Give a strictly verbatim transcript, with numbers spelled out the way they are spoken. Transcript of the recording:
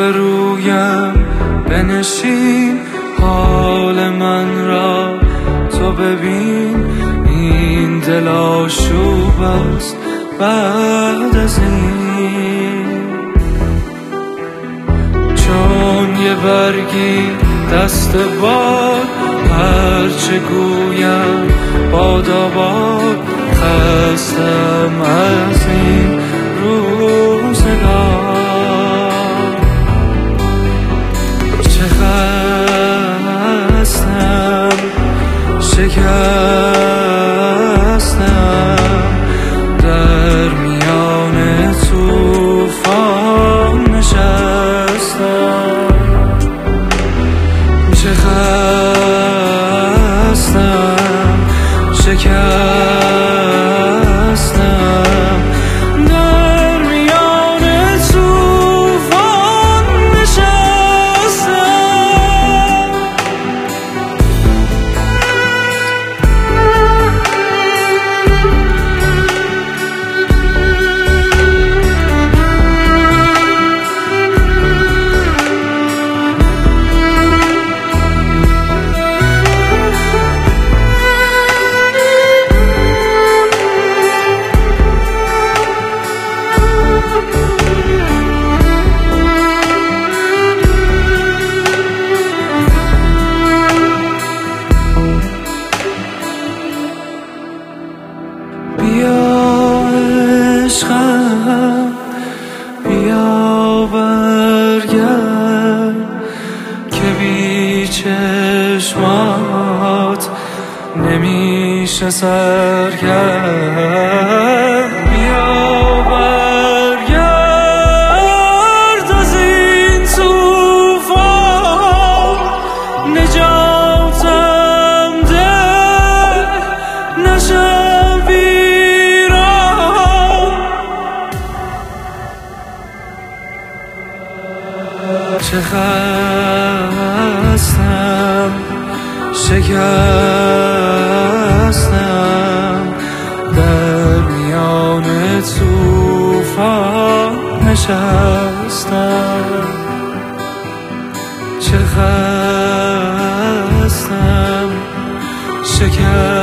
روبرویم بنشین، حال من را تو ببین. این دل آشوب است بعد از این، چون یه برگی دست باد هرچه گویم باداباد. خستم از این روزگار، چه خستم شکستم در میان طوفان نشستم. چه خستم شکستم در میان طوفان نشستم. بیا عشقم بیا برگرد که بی چشمات نمیشه سر کرد. بیا برگرد از این طوفان، نجاتم ده نشم ویران. چه خستم شکستم در میان طوفان نشستم. چه خستم شکستم